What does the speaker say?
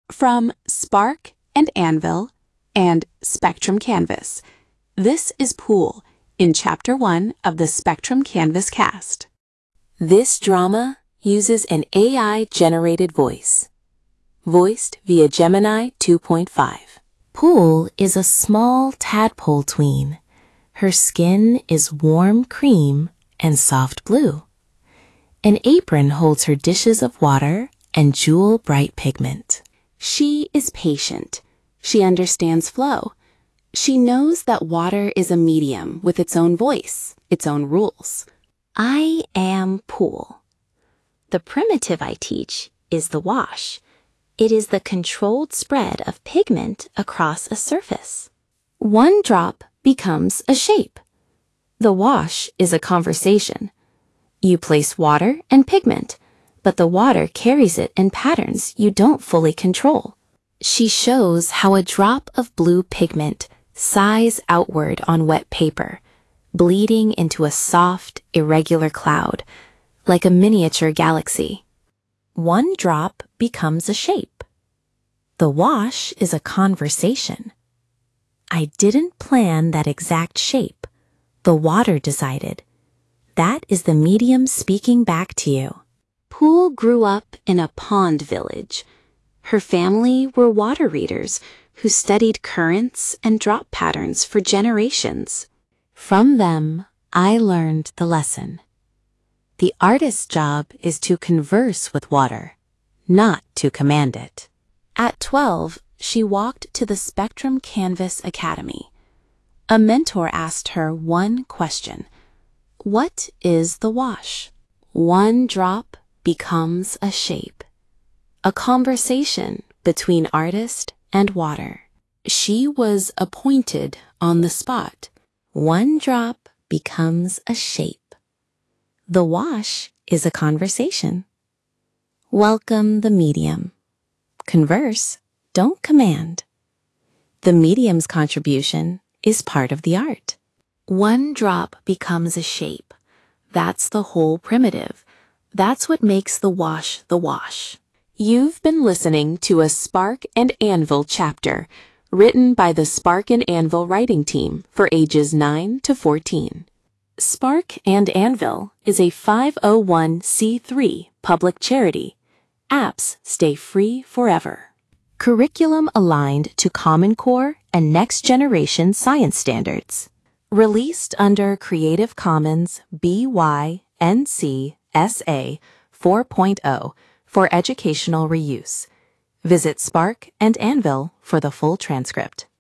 From Spark and Anvil and Spectrum Canvas, this is Pool in Chapter 1 of the Spectrum Canvas cast. This drama uses an AI-generated voice, voiced via Gemini 2.5. Pool is a small tadpole tween. Her skin is warm cream and soft blue. An apron holds her dishes of water and jewel-bright pigment. She is patient. She understands flow. She knows that water is a medium with its own voice, its own rules. I am Pool. The primitive I teach is the wash. It is the controlled spread of pigment across a surface. One drop becomes a shape. The wash is a conversation. You place water and pigment, but the water carries it in patterns you don't fully control. She shows how a drop of blue pigment sighs outward on wet paper, bleeding into a soft, irregular cloud, like a miniature galaxy. One drop becomes a shape. The wash is a conversation. I didn't plan that exact shape. The water decided. That is the medium speaking back to you. Pool grew up in a pond village. Her family were water readers who studied currents and drop patterns for generations. From them, I learned the lesson. The artist's job is to converse with water, not to command it. At 12, she walked to the Spectrum Canvas Academy. A mentor asked her one question. What is the wash? One drop becomes a shape. A conversation between artist and water. She was appointed on the spot. One drop becomes a shape. The wash is a conversation. Welcome the medium. Converse, don't command. The medium's contribution is part of the art. One drop becomes a shape. That's the whole primitive. That's what makes the wash the wash. You've been listening to a Spark and Anvil chapter, written by the Spark and Anvil writing team for ages 9 to 14. Spark and Anvil is a 501c3 public charity. Apps stay free forever. Curriculum aligned to Common Core and Next Generation Science Standards. Released under Creative Commons BY-NC SA 4.0 for educational reuse. Visit Spark and Anvil for the full transcript.